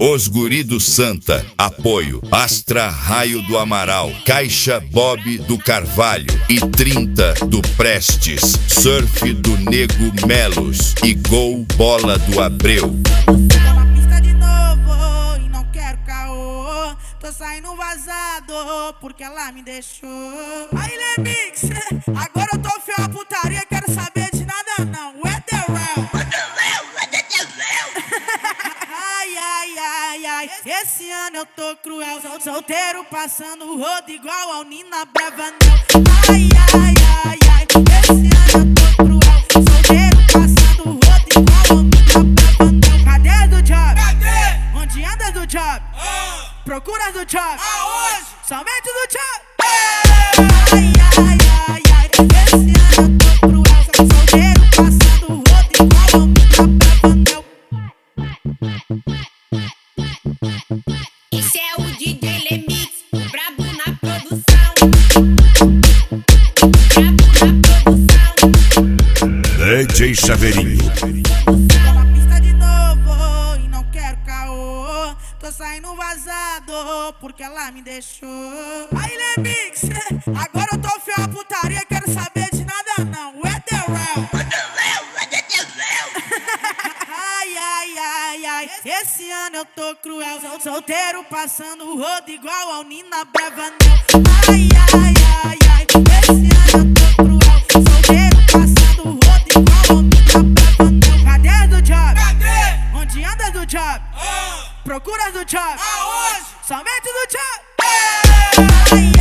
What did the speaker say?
Os Guri do Santa, apoio Astra Raio do Amaral, Caixa Bob do Carvalho e 30 do Prestes, Surf do Nego Melos e Gol Bola do Abreu. Tô na pista de novo e não quero caô. Tô saindo vazado porque ela me deixou. Aí Lemix, agora eu tô fiel à putaria, quero saber de nada não. What the real? Ai, esse ano eu tô cruel, solteiro passando o rodo igual ao Nina Bravanel. Ai, esse ano eu tô cruel, solteiro passando o rodo igual ao Nina Bravanel. Cadê do job? Cadê? Onde anda do job? Procura do job? Aonde? Somente do job? Ai, esse ano eu tô cruel, solteiro passando o rodo igual ao Nina Bravanel. Esse é o DJ Lemix, brabo na produção. DJ Chaveirinho. Tô na pista de novo e não quero caô. Tô saindo vazado porque ela me deixou. Aí Lemix, agora eu tô fiel à putaria, quero saber de nada não. What the real? Ai, esse ano eu tô cruel, solteiro passando o rodo igual ao Nina Bravanel. Ai, esse ano eu tô cruel, solteiro passando o rodo igual ao Nina Bravanel. Cadê do job? Cadê? Onde anda do job? Procura do job? Aonde? Somente do job?